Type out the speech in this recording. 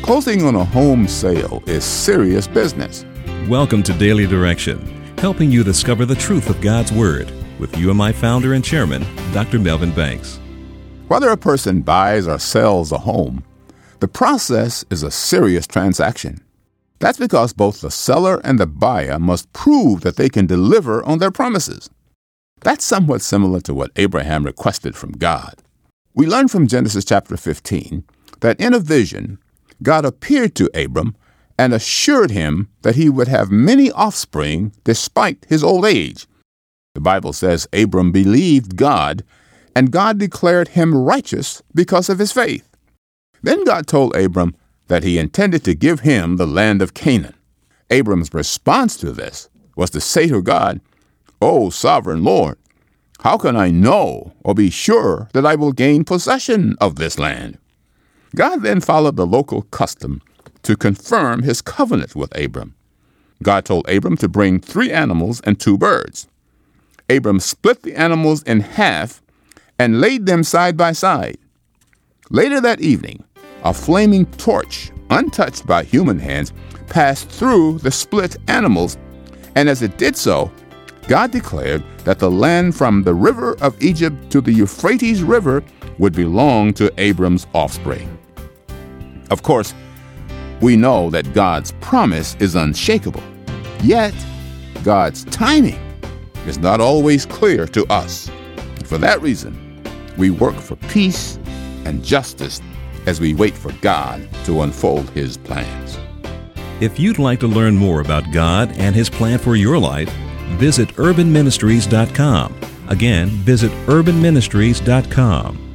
Closing on a home sale is serious business. Welcome to Daily Direction, helping you discover the truth of God's Word with UMI founder and chairman, Dr. Melvin Banks. Whether a person buys or sells a home, the process is a serious transaction. That's because both the seller and the buyer must prove that they can deliver on their promises. That's somewhat similar to what Abraham requested from God. We learn from Genesis chapter 15 that in a vision, God appeared to Abram and assured him that he would have many offspring despite his old age. The Bible says Abram believed God, and God declared him righteous because of his faith. Then God told Abram that he intended to give him the land of Canaan. Abram's response to this was to say to God, "O sovereign Lord, how can I know or be sure that I will gain possession of this land?" God then followed the local custom to confirm his covenant with Abram. God told Abram to bring 3 animals and 2 birds. Abram split the animals in half and laid them side by side. Later that evening, a flaming torch, untouched by human hands, passed through the split animals, and as it did so, God declared that the land from the river of Egypt to the Euphrates River would belong to Abram's offspring. Of course, we know that God's promise is unshakable, yet God's timing is not always clear to us. For that reason, we work for peace and justice as we wait for God to unfold His plans. If you'd like to learn more about God and His plan for your life, visit urbanministries.com. Again, visit urbanministries.com.